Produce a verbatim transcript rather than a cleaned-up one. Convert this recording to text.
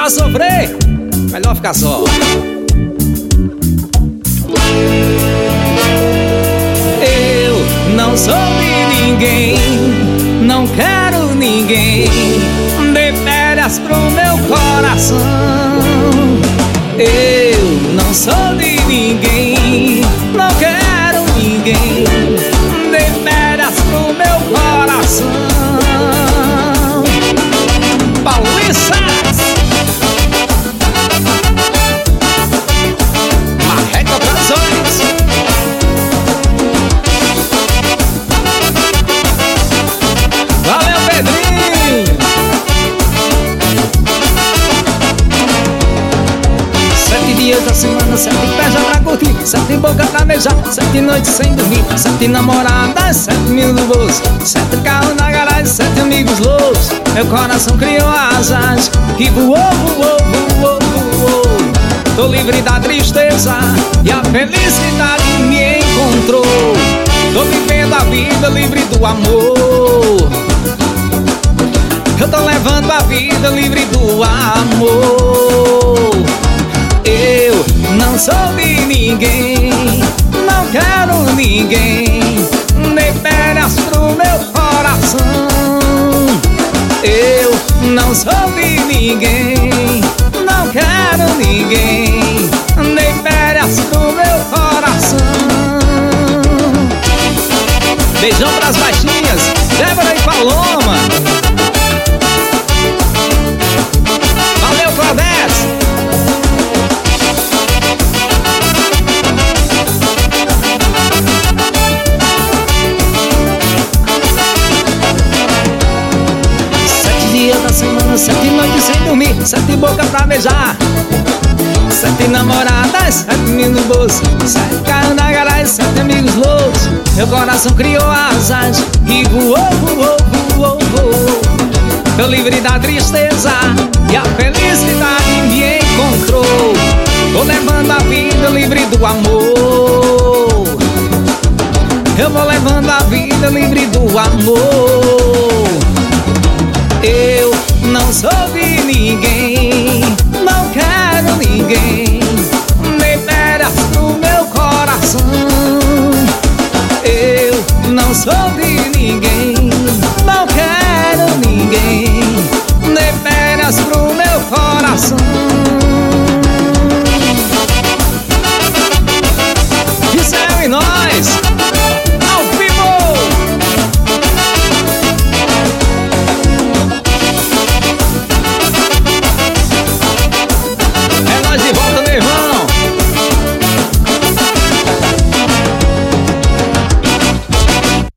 pra sofrer, melhor ficar só. Eu não sou de ninguém, não quero ninguém, dê férias pro meu coração. Eu não sou de ninguém, não quero ninguém, dê férias pro meu coração. Paulista, Marreca Produções. Valeu, Pedrinho. Sete dias da semana, sete pés já pra curtir, sete boca pra beijar, sete noites sem dormir, sete namoradas, sete mil no bolso, sete carros na garagem, sete amigos loucos. Meu coração criou asas que voou, voou, voou, voou. Tô livre da tristeza e a felicidade me encontrou. Tô vivendo a vida livre do amor. Eu tô levando a vida livre do amor. Eu não sou de ninguém, não quero ninguém, dê férias pro meu coração. Eu não sou de ninguém, não quero ninguém, dê férias pro meu coração. Beijão pras baixinhas, Débora e Paloma. Valeu, Claudete. Da semana, sete noites sem dormir, sete boca pra beijar, sete namoradas, sete mil no bolso, sete carros na garagem, sete amigos loucos. Meu coração criou asas e voou, voou, voou, voou. Tô livre da tristeza e a felicidade me encontrou. Tô levando a vida livre do amor. Eu vou levando a vida livre do amor. Eu não sou de ninguém,